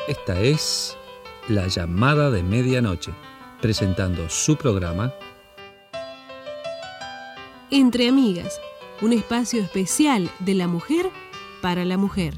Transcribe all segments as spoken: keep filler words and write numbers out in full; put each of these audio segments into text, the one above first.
Esta es La Llamada de Medianoche, presentando su programa Entre Amigas, un espacio especial de la mujer para la mujer.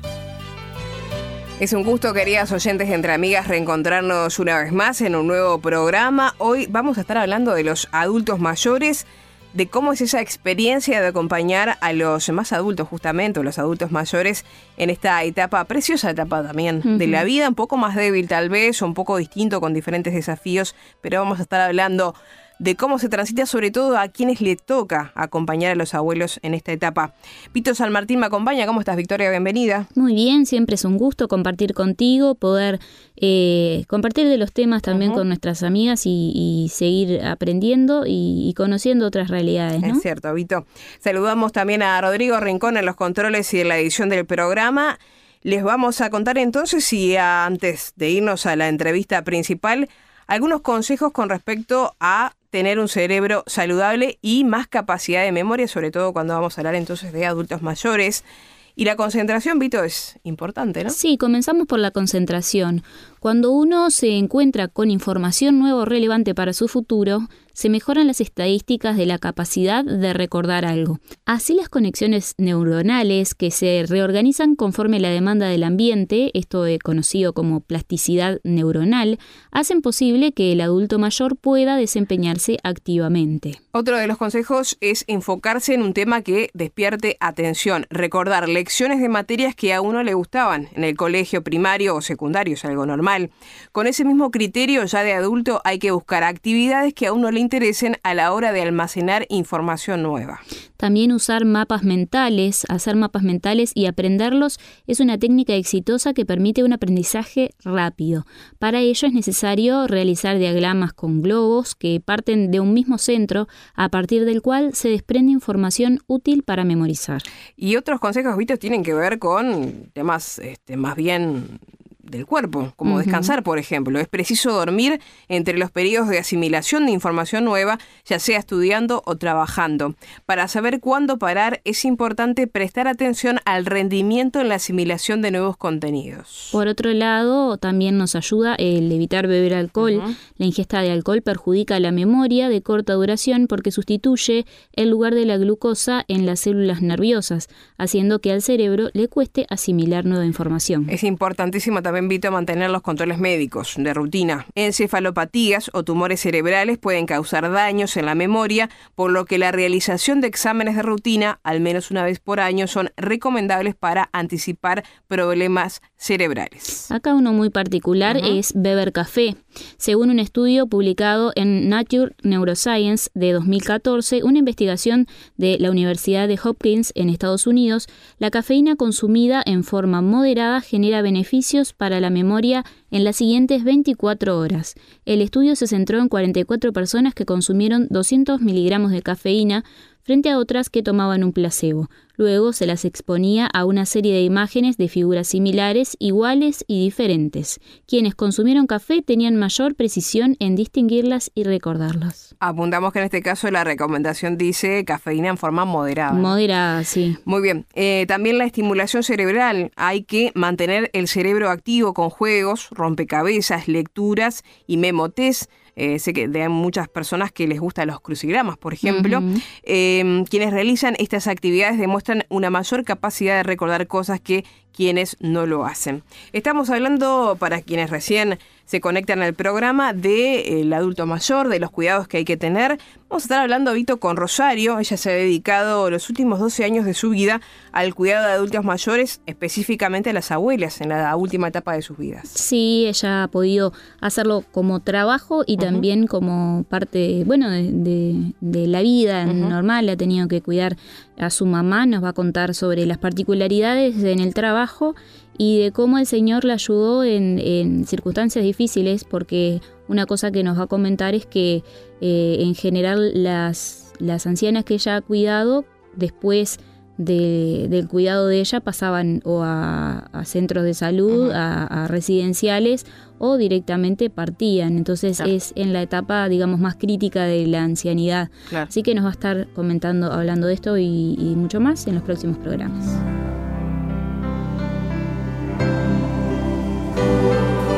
Es un gusto, queridas oyentes de Entre Amigas, reencontrarnos una vez más en un nuevo programa. Hoy vamos a estar hablando de los adultos mayores, de cómo es esa experiencia de acompañar a los más adultos, justamente, o los adultos mayores, en esta etapa, preciosa etapa también, uh-huh. de la vida, un poco más débil tal vez, o un poco distinto, con diferentes desafíos, pero vamos a estar hablando de cómo se transita, sobre todo a quienes le toca acompañar a los abuelos en esta etapa. Vito San Martín me acompaña. ¿Cómo estás, Victoria? Bienvenida. Muy bien, siempre es un gusto compartir contigo, poder eh, compartir de los temas también uh-huh. con nuestras amigas y, y seguir aprendiendo y, y conociendo otras realidades, ¿no? Es cierto, Vito. Saludamos también a Rodrigo Rincón en los controles y en la edición del programa. Les vamos a contar entonces, y antes de irnos a la entrevista principal, algunos consejos con respecto a tener un cerebro saludable y más capacidad de memoria, sobre todo cuando vamos a hablar entonces de adultos mayores. Y la concentración, Vito, es importante, ¿no? Sí, comenzamos por la concentración. Cuando uno se encuentra con información nueva o relevante para su futuro, se mejoran las estadísticas de la capacidad de recordar algo. Así, las conexiones neuronales que se reorganizan conforme la demanda del ambiente, esto es conocido como plasticidad neuronal, hacen posible que el adulto mayor pueda desempeñarse activamente. Otro de los consejos es enfocarse en un tema que despierte atención, recordar lecciones de materias que a uno le gustaban en el colegio primario o secundario, es algo normal. Con ese mismo criterio, ya de adulto, hay que buscar actividades que a uno le interesen a la hora de almacenar información nueva. También usar mapas mentales, hacer mapas mentales y aprenderlos es una técnica exitosa que permite un aprendizaje rápido. Para ello es necesario realizar diagramas con globos que parten de un mismo centro, a partir del cual se desprende información útil para memorizar. Y otros consejos, Vito, tienen que ver con temas este, más bien del cuerpo, como uh-huh. descansar, por ejemplo. Es preciso dormir entre los periodos de asimilación de información nueva, ya sea estudiando o trabajando. Para saber cuándo parar, es importante prestar atención al rendimiento en la asimilación de nuevos contenidos. Por otro lado, también nos ayuda el evitar beber alcohol. Uh-huh. La ingesta de alcohol perjudica la memoria de corta duración porque sustituye el lugar de la glucosa en las células nerviosas, haciendo que al cerebro le cueste asimilar nueva información. Es importantísimo también, Invito a mantener los controles médicos de rutina. Encefalopatías o tumores cerebrales pueden causar daños en la memoria, por lo que la realización de exámenes de rutina, al menos una vez por año, son recomendables para anticipar problemas cerebrales. Acá uno muy particular uh-huh. es beber café. Según un estudio publicado en Nature Neuroscience de dos mil catorce, una investigación de la Universidad de Hopkins en Estados Unidos, la cafeína consumida en forma moderada genera beneficios para la memoria en las siguientes veinticuatro horas. El estudio se centró en cuarenta y cuatro personas que consumieron doscientos miligramos de cafeína frente a otras que tomaban un placebo. Luego se las exponía a una serie de imágenes de figuras similares, iguales y diferentes. Quienes consumieron café tenían mayor precisión en distinguirlas y recordarlas. Apuntamos que en este caso la recomendación dice cafeína en forma moderada. Moderada, sí. Muy bien. Eh, también la estimulación cerebral. Hay que mantener el cerebro activo con juegos, rompecabezas, lecturas y memotest. Eh, sé que hay muchas personas que les gustan los crucigramas, por ejemplo. Uh-huh. Eh, quienes realizan estas actividades demuestran una mayor capacidad de recordar cosas que quienes no lo hacen. Estamos hablando, para quienes recién se conectan al programa, del adulto mayor, de los cuidados que hay que tener. Vamos a estar hablando, Vito, con Rosario. Ella se ha dedicado los últimos doce años de su vida al cuidado de adultos mayores, específicamente a las abuelas, en la última etapa de sus vidas. Sí, ella ha podido hacerlo como trabajo y uh-huh. también como parte, bueno, de, de, de la vida uh-huh. normal. Ha tenido que cuidar a su mamá, nos va a contar sobre las particularidades en el trabajo y de cómo el Señor la ayudó en, en circunstancias difíciles, porque una cosa que nos va a comentar es que eh, en general las, las ancianas que ella ha cuidado, después de, del cuidado de ella, pasaban o a, a centros de salud, uh-huh. a, a residenciales, o directamente partían. Entonces claro. es en la etapa, digamos, más crítica de la ancianidad. Claro. Así que nos va a estar comentando, hablando de esto y, y mucho más en los próximos programas.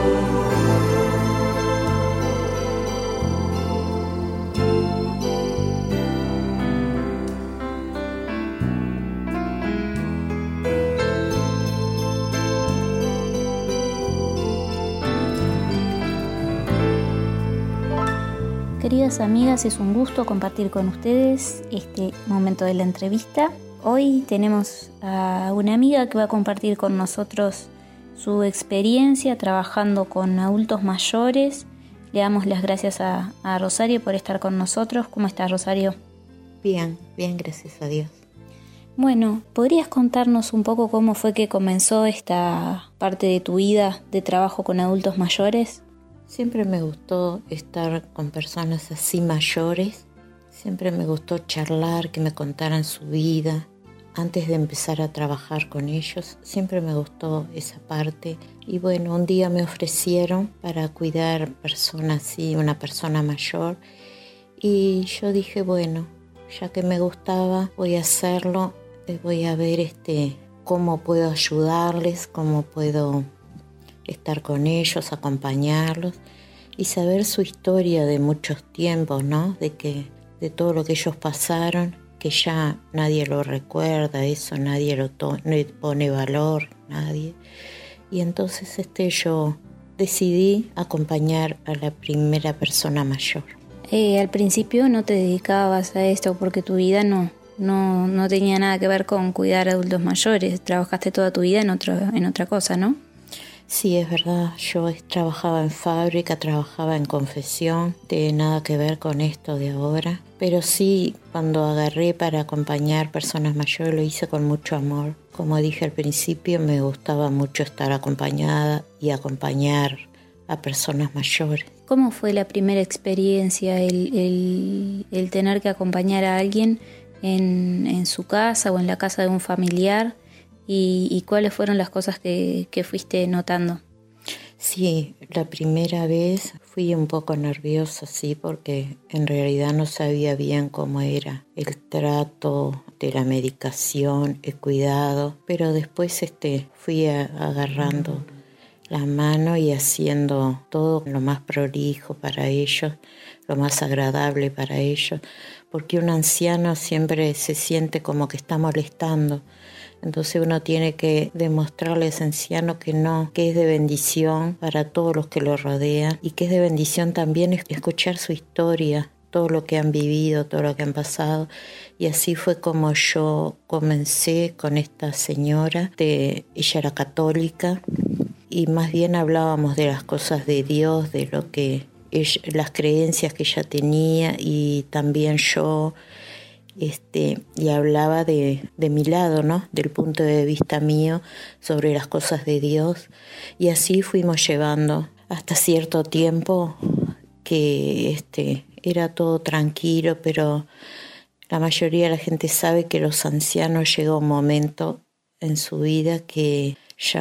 Queridas amigas, es un gusto compartir con ustedes este momento de la entrevista. Hoy tenemos a una amiga que va a compartir con nosotros su experiencia trabajando con adultos mayores. Le damos las gracias a, a Rosario por estar con nosotros. ¿Cómo estás, Rosario? Bien, bien, gracias a Dios. Bueno, ¿podrías contarnos un poco cómo fue que comenzó esta parte de tu vida de trabajo con adultos mayores? Siempre me gustó estar con personas así mayores. Siempre me gustó charlar, que me contaran su vida. Antes de empezar a trabajar con ellos, siempre me gustó esa parte. Y bueno, un día me ofrecieron para cuidar personas así, una persona mayor. Y yo dije, bueno, ya que me gustaba, voy a hacerlo. Voy a ver este, cómo puedo ayudarles, cómo puedo estar con ellos, acompañarlos y saber su historia de muchos tiempos, ¿no? De que, de todo lo que ellos pasaron, que ya nadie lo recuerda, eso nadie lo to- no pone valor, nadie. Y entonces este, yo decidí acompañar a la primera persona mayor. Eh, al principio no te dedicabas a esto porque tu vida no, no, no tenía nada que ver con cuidar a adultos mayores. Trabajaste toda tu vida en, otro, en otra cosa, ¿no? Sí, es verdad. Yo trabajaba en fábrica, trabajaba en confección, no tiene nada que ver con esto de ahora. Pero sí, cuando agarré para acompañar personas mayores lo hice con mucho amor. Como dije al principio, me gustaba mucho estar acompañada y acompañar a personas mayores. ¿Cómo fue la primera experiencia, el, el, el tener que acompañar a alguien en, en su casa o en la casa de un familiar? ¿Y, y cuáles fueron las cosas que, que fuiste notando? Sí, la primera vez fui un poco nerviosa, sí, porque en realidad no sabía bien cómo era el trato de la medicación, el cuidado, pero después este, fui a, agarrando la mano y haciendo todo lo más prolijo para ellos, lo más agradable para ellos, porque un anciano siempre se siente como que está molestando. Entonces uno tiene que demostrarle a ese anciano que no, que es de bendición para todos los que lo rodean y que es de bendición también escuchar su historia, todo lo que han vivido, todo lo que han pasado. Y así fue como yo comencé con esta señora. De, ella era católica y más bien hablábamos de las cosas de Dios, de lo que ella, las creencias que ella tenía y también yo. Este, y hablaba de, de mi lado, ¿no? Del punto de vista mío sobre las cosas de Dios. Y así fuimos llevando hasta cierto tiempo que este, era todo tranquilo, pero la mayoría de la gente sabe que los ancianos llega un momento en su vida que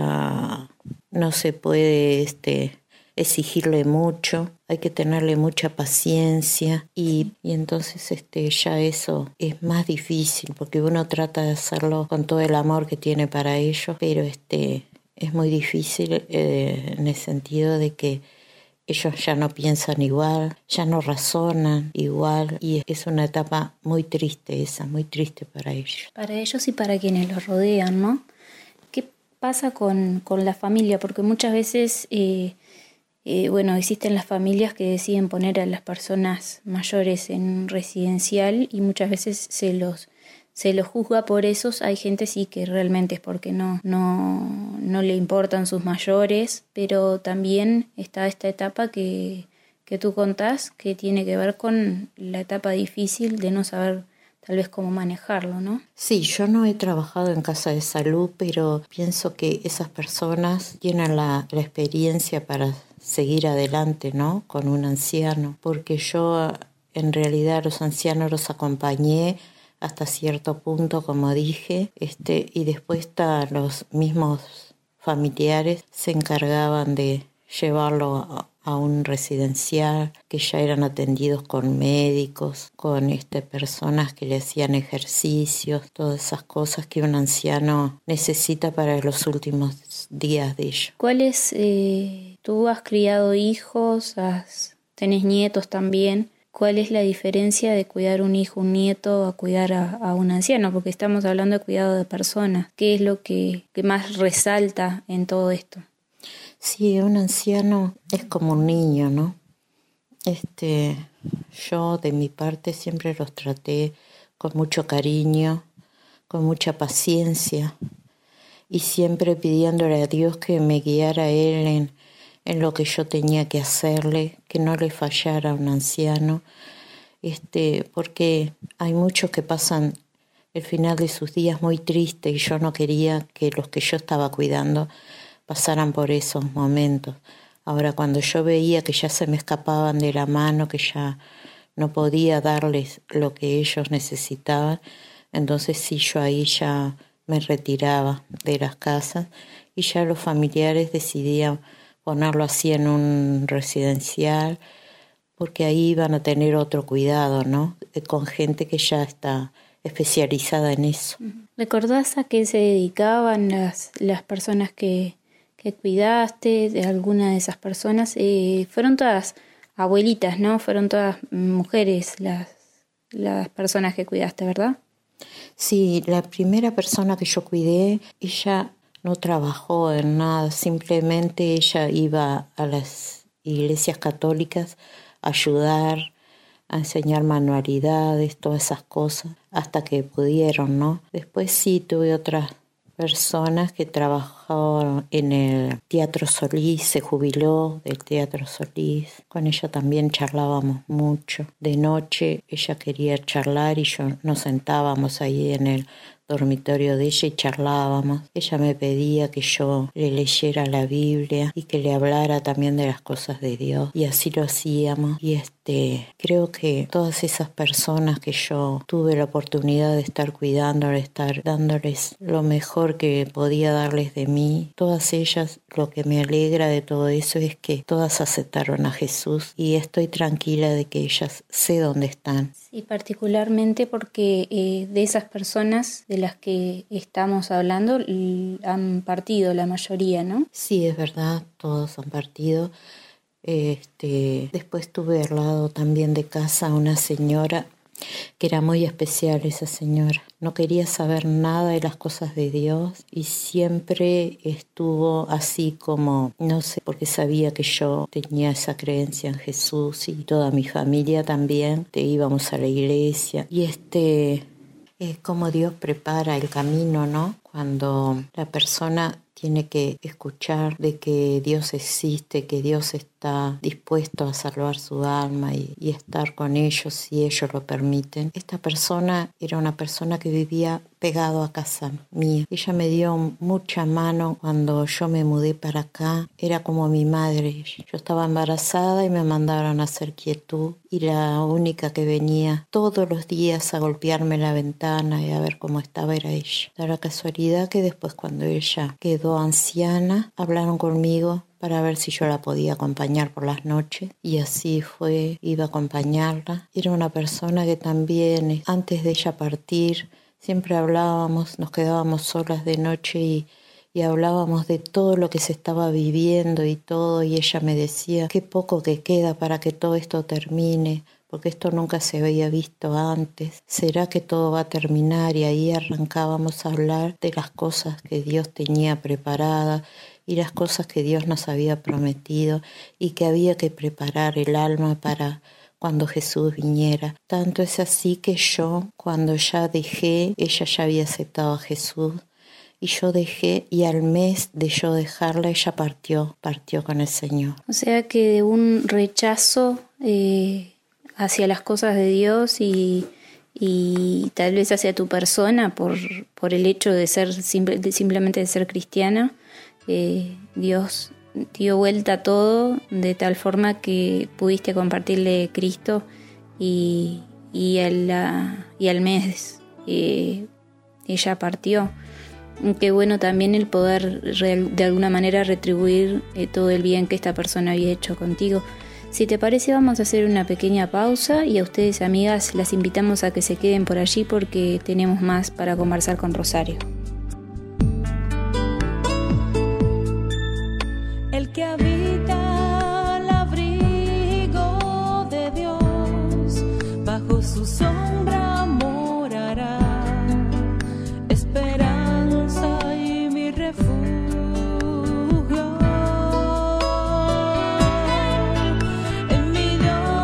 ya no se puede este, exigirle mucho, hay que tenerle mucha paciencia y, y entonces este, ya eso es más difícil porque uno trata de hacerlo con todo el amor que tiene para ellos, pero este, es muy difícil eh, en el sentido de que ellos ya no piensan igual, ya no razonan igual y es una etapa muy triste esa, muy triste para ellos. Para ellos y para quienes los rodean, ¿no? ¿Qué pasa con, con la familia? Porque muchas veces... Eh, Eh, bueno, existen las familias que deciden poner a las personas mayores en residencial y muchas veces se los, se los juzga por esos. Hay gente sí que realmente es porque no, no, no le importan sus mayores, pero también está esta etapa que, que tú contás que tiene que ver con la etapa difícil de no saber tal vez cómo manejarlo, ¿no? Sí, yo no he trabajado en casa de salud, pero pienso que esas personas tienen la, la experiencia para seguir adelante, ¿no? Con un anciano, porque yo en realidad a los ancianos los acompañé hasta cierto punto, como dije, este, y después ta, los mismos familiares se encargaban de llevarlo a, a un residencial, que ya eran atendidos con médicos, con este, personas que le hacían ejercicios, todas esas cosas que un anciano necesita para los últimos días de ellos. ¿Cuáles, eh, tú has criado hijos, has, tenés nietos también? ¿Cuál es la diferencia de cuidar un hijo, un nieto, a cuidar a, a un anciano? Porque estamos hablando de cuidado de personas. ¿Qué es lo que, que más resalta en todo esto? Sí, un anciano es como un niño, ¿no? Este, yo de mi parte siempre los traté con mucho cariño, con mucha paciencia y siempre pidiéndole a Dios que me guiara a Él en, en lo que yo tenía que hacerle, que no le fallara a un anciano, este, porque hay muchos que pasan el final de sus días muy triste y yo no quería que los que yo estaba cuidando pasaran por esos momentos. Ahora, cuando yo veía que ya se me escapaban de la mano, que ya no podía darles lo que ellos necesitaban, entonces sí, yo ahí ya me retiraba de las casas y ya los familiares decidían ponerlo así en un residencial, porque ahí iban a tener otro cuidado, ¿no? Con gente que ya está especializada en eso. ¿Recordás a qué se dedicaban las, las personas que, que cuidaste? De alguna de esas personas, eh, fueron todas abuelitas, ¿no? Fueron todas mujeres las, las personas que cuidaste, ¿verdad? Sí, la primera persona que yo cuidé, ella no trabajó en nada, simplemente ella iba a las iglesias católicas a ayudar, a enseñar manualidades, todas esas cosas, hasta que pudieron, ¿no? Después sí tuve otras personas que trabajaron en el Teatro Solís, se jubiló del Teatro Solís. Con ella también charlábamos mucho. De noche ella quería charlar y yo nos sentábamos ahí en el dormitorio de ella y charlábamos. Ella me pedía que yo le leyera la Biblia y que le hablara también de las cosas de Dios, y así lo hacíamos. Y este, creo que todas esas personas que yo tuve la oportunidad de estar cuidando, de estar dándoles lo mejor que podía darles de mí, todas ellas, lo que me alegra de todo eso es que todas aceptaron a Jesús y estoy tranquila de que ellas sé dónde están. Sí, particularmente porque eh, de esas personas de las que estamos hablando l- han partido la mayoría, ¿no? Sí, es verdad, todos han partido. Este, después tuve al lado también de casa una señora que era muy especial. Esa señora no quería saber nada de las cosas de Dios y siempre estuvo así como, no sé, porque sabía que yo tenía esa creencia en Jesús y toda mi familia también, te íbamos a la iglesia y este es como Dios prepara el camino, ¿no? Cuando la persona tiene que escuchar de que Dios existe, que Dios está dispuesto a salvar su alma y, y estar con ellos si ellos lo permiten. Esta persona era una persona que vivía pegado a casa mía. Ella me dio mucha mano cuando yo me mudé para acá. Era como mi madre. Yo estaba embarazada y me mandaron a hacer quietud y la única que venía todos los días a golpearme la ventana y a ver cómo estaba era ella. Da la casualidad que después, cuando ella quedó anciana, hablaron conmigo para ver si yo la podía acompañar por las noches y así fue, iba a acompañarla. Era una persona que también, antes de ella partir, siempre hablábamos, nos quedábamos solas de noche y, y hablábamos de todo lo que se estaba viviendo y todo, y ella me decía qué poco que queda para que todo esto termine, porque esto nunca se había visto antes. ¿Será que todo va a terminar? Y ahí arrancábamos a hablar de las cosas que Dios tenía preparadas y las cosas que Dios nos había prometido y que había que preparar el alma para cuando Jesús viniera. Tanto es así que yo, cuando ya dejé, ella ya había aceptado a Jesús y yo dejé, y al mes de yo dejarla, ella partió, partió con el Señor. O sea que de un rechazo eh, hacia las cosas de Dios y, y tal vez hacia tu persona por, por el hecho de ser simple, de simplemente de ser cristiana, eh, Dios dio vuelta a todo de tal forma que pudiste compartirle Cristo y, y, al, la, y al mes eh, ella partió. Qué bueno también el poder real, de alguna manera retribuir eh, todo el bien que esta persona había hecho contigo. Si te parece, vamos a hacer una pequeña pausa y a ustedes, amigas, las invitamos a que se queden por allí porque tenemos más para conversar con Rosario. El que habita al abrigo de Dios, bajo su sombra morará. Esperanza y mi refugio. En mi Dios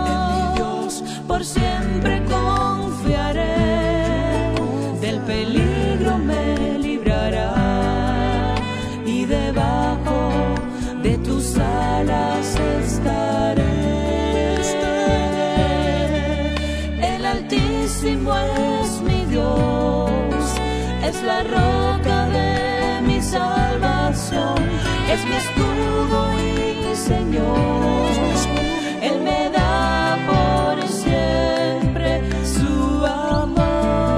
Señor. Él me da por siempre su amor.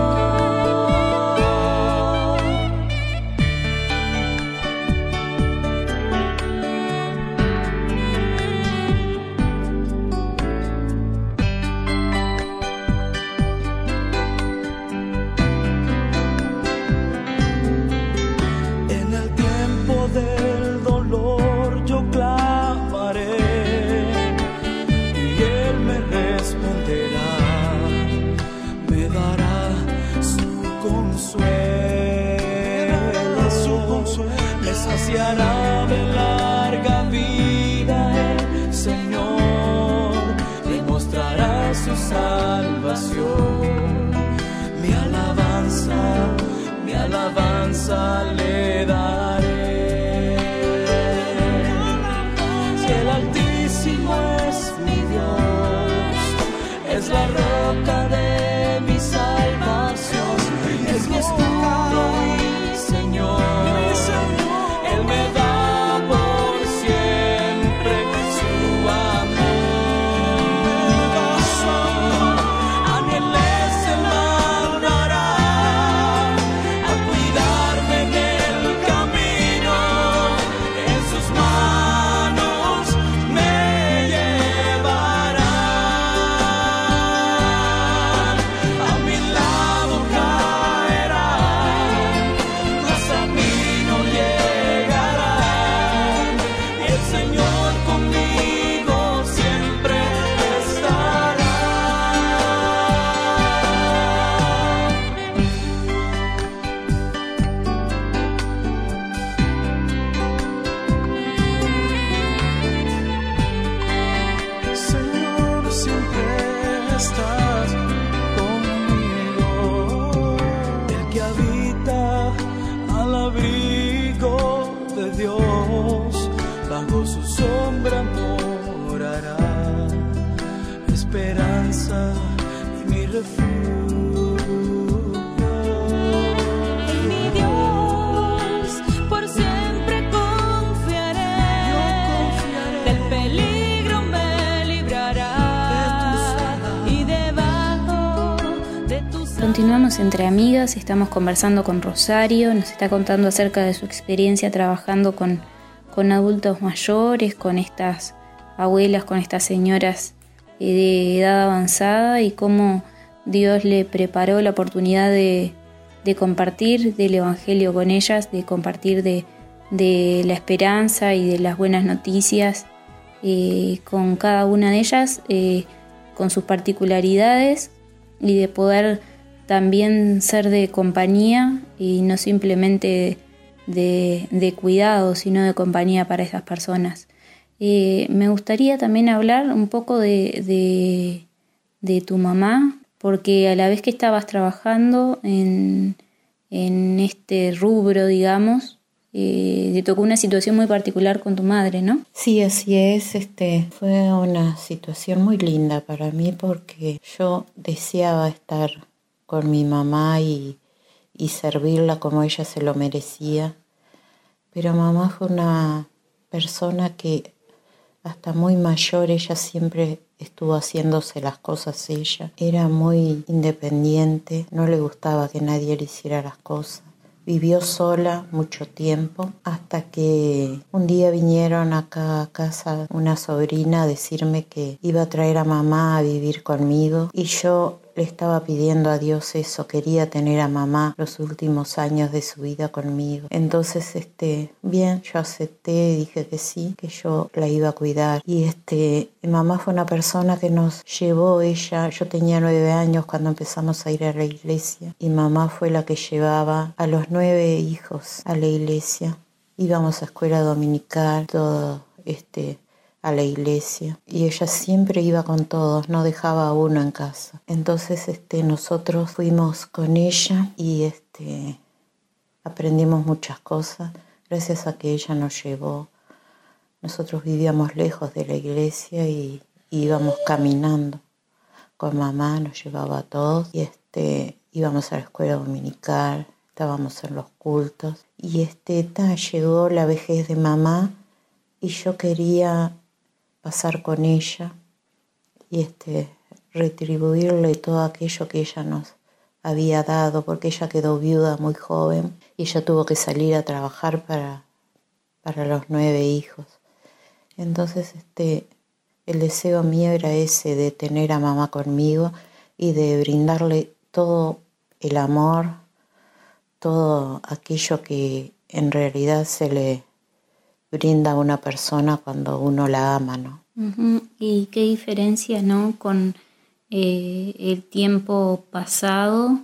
En el tiempo del dolor yo clamaré y Él me responderá, me dará su consuelo, su consuelo, me saciará de larga vida el Señor, me mostrará su salvación, mi alabanza, mi alabanza le daré. El Altísimo es mi Dios, es la roca de mi salvación, es mi escudo y Señor. Él me da por siempre su amor. A Él se mandará a cuidarme en el camino, en sus manos me llevará. A mi lado caerá, mas a mí no llegará. El Señor conmigo siempre estará. Señor, siempre estás conmigo. El que habita al abrigo de Dios, bajo su sombra morará. Esperanza y mi refugio. En mi Dios por siempre confiaré. Del peligro me librará. Y debajo de tus Continuamos entre amigas, estamos conversando con Rosario, nos está contando acerca de su experiencia trabajando con, con adultos mayores, con estas abuelas, con estas señoras eh, de edad avanzada y cómo Dios le preparó la oportunidad de, de compartir del Evangelio con ellas, de compartir de, de la esperanza y de las buenas noticias eh, con cada una de ellas, eh, con sus particularidades y de poder también ser de compañía y no simplemente de, de cuidado, sino de compañía para esas personas. Eh, me gustaría también hablar un poco de, de, de tu mamá, porque a la vez que estabas trabajando en, en este rubro, digamos, eh, te tocó una situación muy particular con tu madre, ¿no? Sí, así es. Este, fue una situación muy linda para mí porque yo deseaba estar con mi mamá y, y servirla como ella se lo merecía. Pero mamá fue una persona que hasta muy mayor ella siempre estuvo haciéndose las cosas ella. Era muy independiente, no le gustaba que nadie le hiciera las cosas. Vivió sola mucho tiempo hasta que un día vinieron acá a casa una sobrina a decirme que iba a traer a mamá a vivir conmigo y yo le estaba pidiendo a Dios eso, quería tener a mamá los últimos años de su vida conmigo. Entonces, este, bien, yo acepté, dije que sí, que yo la iba a cuidar. Y este, mamá fue una persona que nos llevó ella, yo tenía nueve años cuando empezamos a ir a la iglesia, y mamá fue la que llevaba a los nueve hijos a la iglesia. Íbamos a escuela dominical, todo, este... a la iglesia, y ella siempre iba con todos, no dejaba a uno en casa. Entonces este, nosotros fuimos con ella y este, aprendimos muchas cosas gracias a que ella nos llevó. Nosotros vivíamos lejos de la iglesia y, y íbamos caminando con mamá, nos llevaba a todos y este, íbamos a la escuela dominical, estábamos en los cultos y este, ta, llegó la vejez de mamá y yo quería pasar con ella y este, retribuirle todo aquello que ella nos había dado, porque ella quedó viuda muy joven y ella tuvo que salir a trabajar para, para los nueve hijos. Entonces este, el deseo mío era ese, de tener a mamá conmigo y de brindarle todo el amor, todo aquello que en realidad se le brinda a una persona cuando uno la ama, ¿no? Uh-huh. Y qué diferencia, ¿no? Con eh, el tiempo pasado,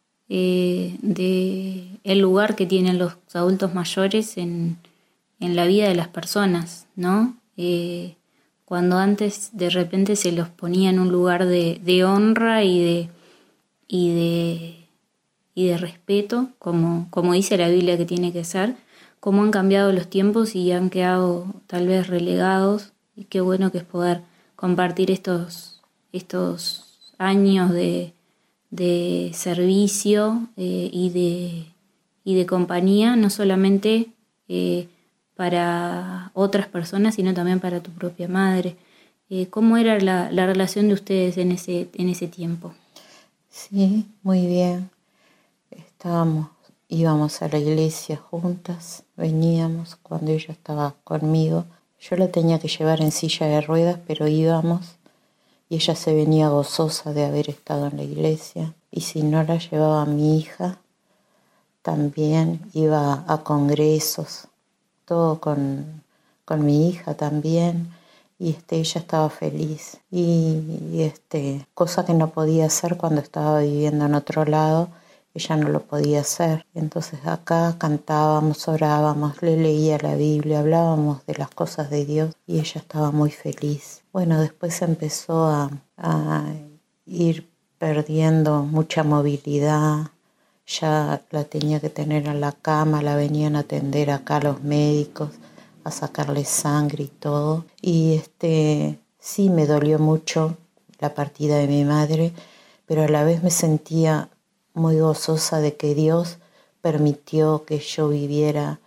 eh, de el lugar que tienen los adultos mayores en, en la vida de las personas, ¿no? Eh, cuando antes de repente se los ponía en un lugar de, de honra y de y de y de respeto, como, como dice la Biblia que tiene que ser, cómo han cambiado los tiempos y han quedado tal vez relegados, y qué bueno que es poder compartir estos, estos años de, de servicio eh, y, de, y de compañía, no solamente eh, para otras personas, sino también para tu propia madre. Eh, ¿Cómo era la, la relación de ustedes en ese, en ese tiempo? Sí, muy bien. Estábamos, íbamos a la iglesia juntas, veníamos cuando ella estaba conmigo. Yo la tenía que llevar en silla de ruedas, pero íbamos y ella se venía gozosa de haber estado en la iglesia. Y si no la llevaba a mi hija, también iba a congresos, todo con, con mi hija también. Y este, ella estaba feliz. Y, y este, cosa que no podía hacer cuando estaba viviendo en otro lado, ella no lo podía hacer. Entonces acá cantábamos, orábamos, le leía la Biblia, hablábamos de las cosas de Dios y ella estaba muy feliz. Bueno, después empezó a, a ir perdiendo mucha movilidad, ya la tenía que tener en la cama, la venían a atender acá los médicos, a sacarle sangre y todo. Y este, sí me dolió mucho la partida de mi madre, pero a la vez me sentía muy gozosa de que Dios permitió que yo viviera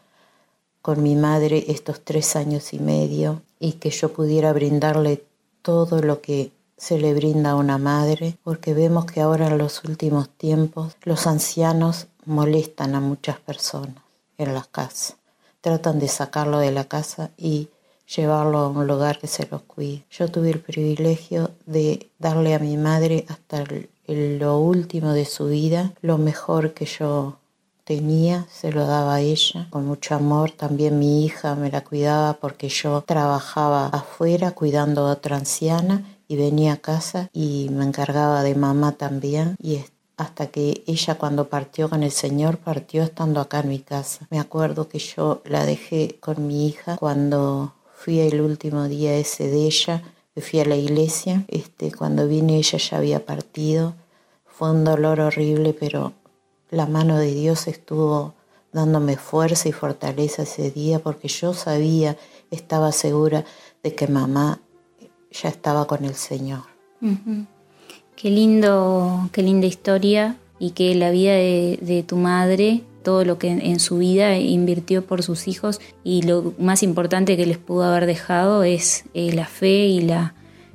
con mi madre estos tres años y medio y que yo pudiera brindarle todo lo que se le brinda a una madre, porque vemos que ahora en los últimos tiempos los ancianos molestan a muchas personas en las casas. Tratan de sacarlo de la casa y llevarlo a un lugar que se los cuide. Yo tuve el privilegio de darle a mi madre hasta el lo último de su vida, lo mejor que yo tenía, se lo daba a ella, con mucho amor. También mi hija me la cuidaba porque yo trabajaba afuera cuidando a otra anciana y venía a casa y me encargaba de mamá también. Y hasta que ella, cuando partió con el Señor, partió estando acá en mi casa. Me acuerdo que yo la dejé con mi hija cuando fui el último día ese de ella. Fui a la iglesia, este, cuando vine ella ya había partido. Fue un dolor horrible, pero la mano de Dios estuvo dándome fuerza y fortaleza ese día, porque yo sabía, estaba segura de que mamá ya estaba con el Señor. Uh-huh. Qué lindo, qué linda historia, y que la vida de, de tu madre, todo lo que en, en su vida invirtió por sus hijos, y lo más importante que les pudo haber dejado es eh, la fe y la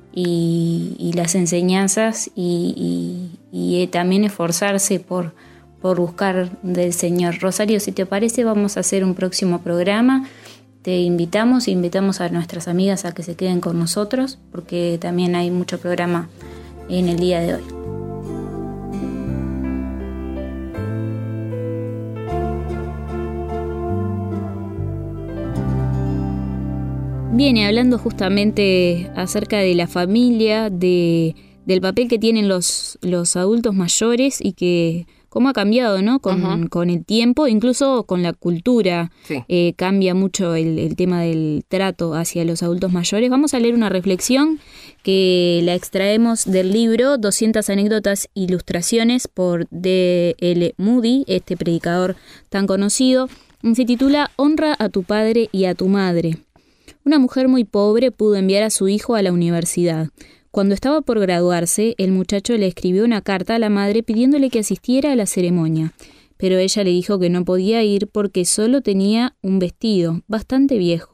y, y las enseñanzas y, y, y eh, también esforzarse por, por buscar del Señor. Rosario, si te parece, vamos a hacer un próximo programa. Te invitamos, invitamos a nuestras amigas a que se queden con nosotros, porque también hay mucho programa en el día de hoy. Viene hablando justamente acerca de la familia, de, del papel que tienen los, los adultos mayores y que cómo ha cambiado, ¿no? Con, uh-huh. con el tiempo, incluso con la cultura. Sí. Eh, cambia mucho el, el tema del trato hacia los adultos mayores. Vamos a leer una reflexión que la extraemos del libro doscientas anécdotas e ilustraciones por D L Moody, este predicador tan conocido. Se titula Honra a tu padre y a tu madre. Una mujer muy pobre pudo enviar a su hijo a la universidad. Cuando estaba por graduarse, el muchacho le escribió una carta a la madre pidiéndole que asistiera a la ceremonia, pero ella le dijo que no podía ir porque solo tenía un vestido, bastante viejo.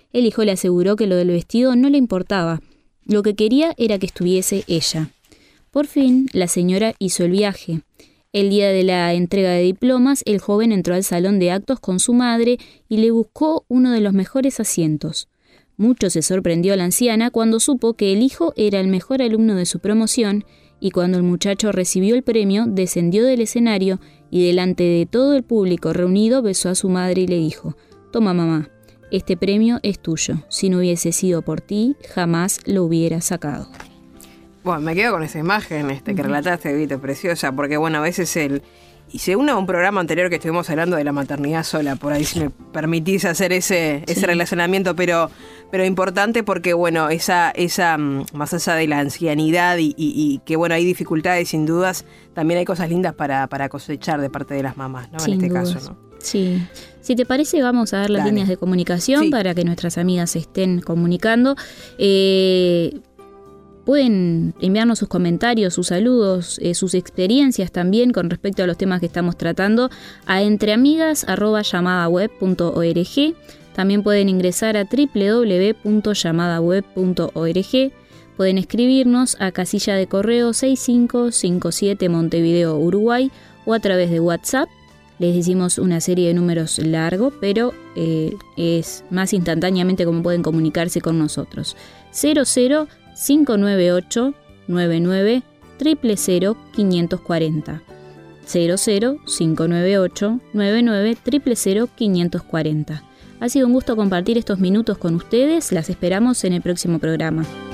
El hijo le aseguró que lo del vestido no le importaba. Lo que quería era que estuviese ella. Por fin, la señora hizo el viaje. El día de la entrega de diplomas, el joven entró al salón de actos con su madre y le buscó uno de los mejores asientos. Mucho se sorprendió la anciana cuando supo que el hijo era el mejor alumno de su promoción, y cuando el muchacho recibió el premio, descendió del escenario y delante de todo el público reunido besó a su madre y le dijo: «Toma, mamá, este premio es tuyo. Si no hubiese sido por ti, jamás lo hubiera sacado». Bueno, me quedo con esa imagen este, que relataste, Vito, preciosa, porque bueno, a veces el... Y se une a un programa anterior que estuvimos hablando de la maternidad sola, por ahí si me permitís hacer ese, ese sí. relacionamiento, pero, pero importante porque, bueno, esa, esa más allá de la ancianidad y, y, y que, bueno, hay dificultades sin dudas, también hay cosas lindas para, para cosechar de parte de las mamás, ¿no? Sin en este dudas. caso, ¿no? Sí. Si te parece, vamos a dar las Dale. líneas de comunicación sí. para que nuestras amigas se estén comunicando. Eh... Pueden enviarnos sus comentarios, sus saludos, eh, sus experiencias también con respecto a los temas que estamos tratando a entreamigas arroba llamadaweb punto org. También pueden ingresar a doble u doble u doble u punto llamadaweb punto org. Pueden escribirnos a casilla de correo seis cinco cinco siete Montevideo, Uruguay, o a través de WhatsApp. Les decimos una serie de números largo, pero eh, es más instantáneamente como pueden comunicarse con nosotros. cero cero cinco nueve ocho nueve nueve cero cero cero quinientos cuarenta. cero cero cinco nueve ocho nueve nueve cero cero cero quinientos cuarenta. Ha sido un gusto compartir estos minutos con ustedes. Las esperamos en el próximo programa.